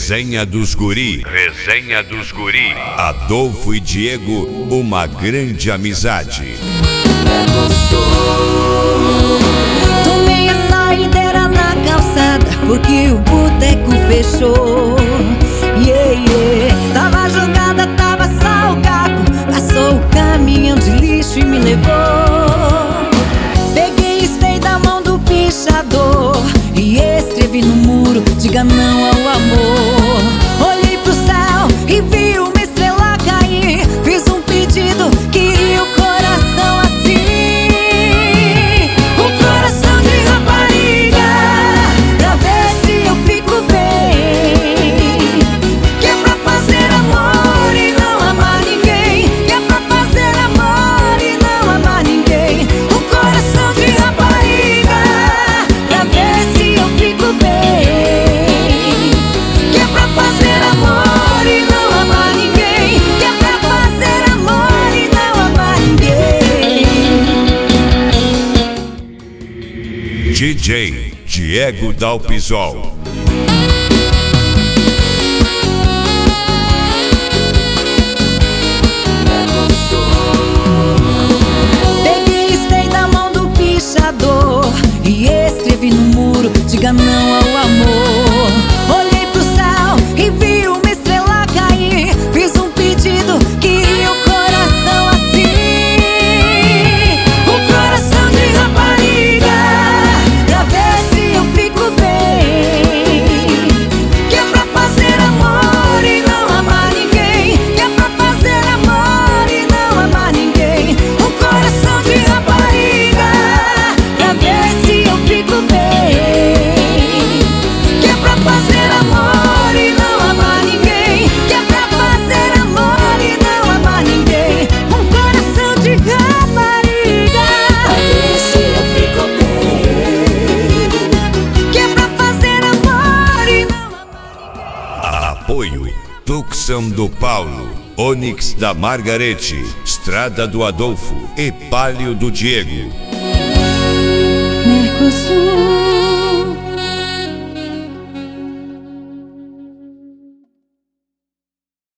Resenha dos Guri. Resenha dos Guri. Adolfo e Diego, uma grande amizade. Tomei a saideira na calçada porque o boteco fechou. Tava jogada, tava salgado. Passou o caminhão de lixo e me levou. Peguei e estei da mão do pichador e escrevi no muro: diga não ao amor. Olhei pro céu e vi uma estrela cair. Fiz um pedido, queria o coração assim, um coração de rapariga, pra ver se eu fico bem. Que é pra fazer amor e não amar ninguém. Que é pra fazer amor e não amar ninguém. Um coração de rapariga, pra ver se eu fico bem. Que é pra fazer amor e não amar ninguém. Que é pra fazer amor e não amar ninguém. DJ Diego Dalpisol. Peguei e estei da mão do pichador e escrevi no muro: diga não ao amor. Olhei pro céu e vi uma estrela cair. Fiz um pedido, queria o coração assim, um coração de rapariga, pra ver se eu fico bem. Que é pra fazer amor e não amar ninguém. Que é pra fazer amor e não amar ninguém. Um coração de rapariga, pra ver se eu fico bem. Que é pra fazer amor e não amar ninguém. Que é pra fazer amor e não amar ninguém. Um coração de rapariga, pra ver se eu fico bem. Que é pra fazer amor e não amar ninguém. Apoio Tucson do Paulo, Onix da Margarete, Estrada do Adolfo e Palio do Diego. Mercosul.